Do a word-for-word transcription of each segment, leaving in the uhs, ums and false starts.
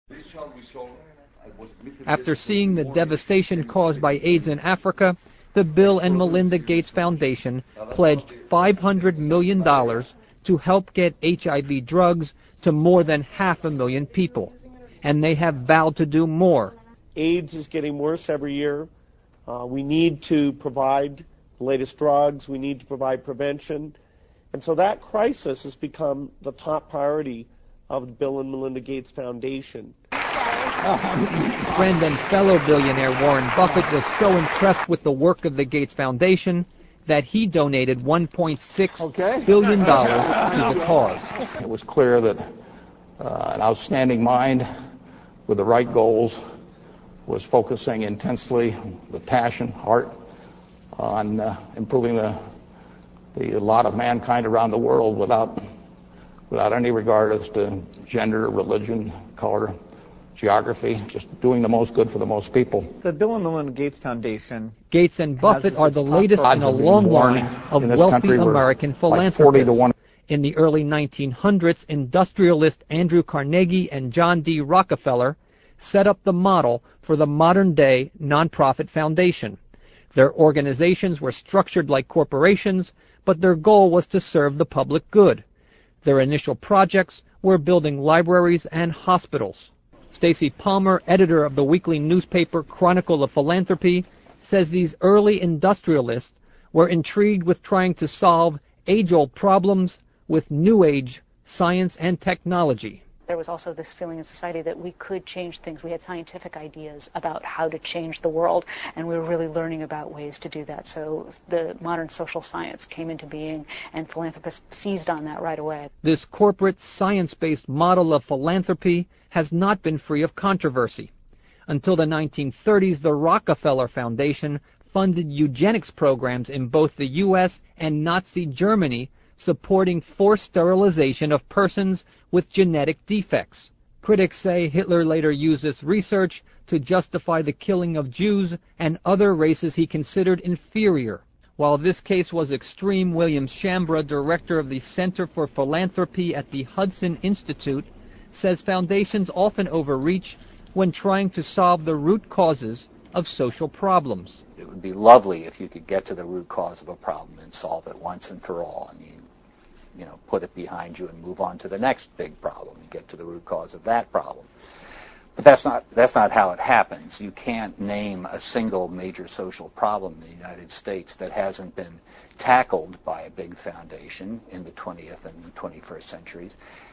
After seeing the devastation caused by AIDS in Africa, the Bill and Melinda Gates Foundation pledged five hundred million dollars to help get H I V drugs to more than half a million people. And they have vowed to do more. AIDS is getting worse every year. Uh, we need to provide the latest drugs. We need to provide prevention. And so that crisis has become the top priority of the Bill and Melinda Gates Foundation. Friend and fellow billionaire Warren Buffett was so impressed with the work of the Gates Foundation that he donated one point six okay. billion dollars to the cause. It was clear that uh, an outstanding mind with the right goals was focusing intensely, with passion, heart, on uh, improving the the lot of mankind around the world without without any regard as to gender, religion, color, geography, just doing the most good for the most people. The Bill and Melinda Gates Foundation. Gates and Buffett are the latest in a long line of wealthy American philanthropists. Like in the early nineteen hundreds, industrialist Andrew Carnegie and John D. Rockefeller set up the model for the modern-day nonprofit foundation. Their organizations were structured like corporations, but their goal was to serve the public good. Their initial projects were building libraries and hospitals. Stacy Palmer, editor of the weekly newspaper Chronicle of Philanthropy, says these early industrialists were intrigued with trying to solve age-old problems with new age science and technology. There was also this feeling in society that we could change things. We had scientific ideas about how to change the world, and we were really learning about ways to do that. So the modern social science came into being, and philanthropists seized on that right away. This corporate science-based model of philanthropy has not been free of controversy. Until the nineteen thirties, the Rockefeller Foundation funded eugenics programs in both the U S and Nazi Germany, supporting forced sterilization of persons with genetic defects. Critics say Hitler later used this research to justify the killing of Jews and other races he considered inferior. While this case was extreme, William Shambra, director of the Center for Philanthropy at the Hudson Institute, says foundations often overreach when trying to solve the root causes of social problems. It would be lovely if you could get to the root cause of a problem and solve it once and for all, and you you know, put it behind you and move on to the next big problem and get to the root cause of that problem. But that's not that's not how it happens. You can't name a single major social problem in the United States that hasn't been tackled by a big foundation in the twentieth and twenty-first centuries.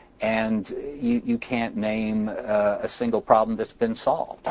And you, you can't name uh, a single problem that's been solved.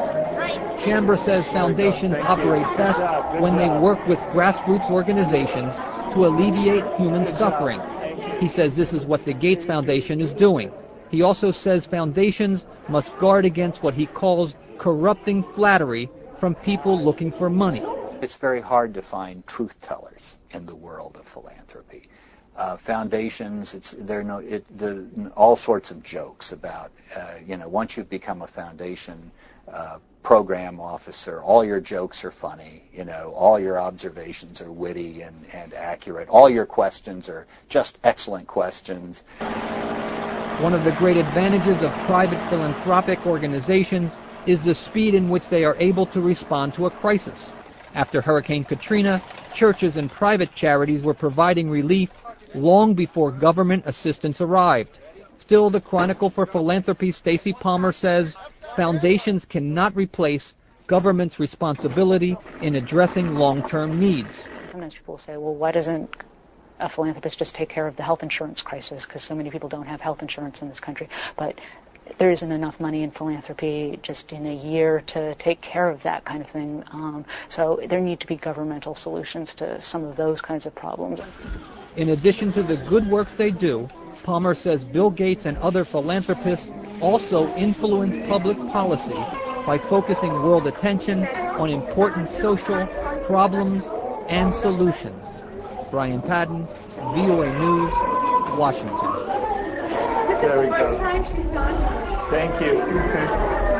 Shambra says foundations operate best when they work with grassroots organizations to alleviate human suffering. He says this is what the Gates Foundation is doing. He also says foundations must guard against what he calls corrupting flattery from people looking for money. It's very hard to find truth tellers in the world of philanthropy. Uh, foundations, it's there no it, the all sorts of jokes about uh, you know once you become a foundation uh, program officer, all your jokes are funny, you know, all your observations are witty and, and accurate, all your questions are just excellent questions. One of the great advantages of private philanthropic organizations is the speed in which they are able to respond to a crisis. After Hurricane Katrina, churches and private charities were providing relief long before government assistance arrived. Still, the Chronicle for Philanthropy, Stacy Palmer, says foundations cannot replace government's responsibility in addressing long-term needs. Sometimes people say, well, why doesn't a philanthropist just take care of the health insurance crisis? Because so many people don't have health insurance in this country. But there isn't enough money in philanthropy just in a year to take care of that kind of thing. Um, so there need to be governmental solutions to some of those kinds of problems. In addition to the good works they do, Palmer says Bill Gates and other philanthropists also influence public policy by focusing world attention on important social problems and solutions. Brian Padden, V O A News, Washington. This is the first time she's gone. Thank you.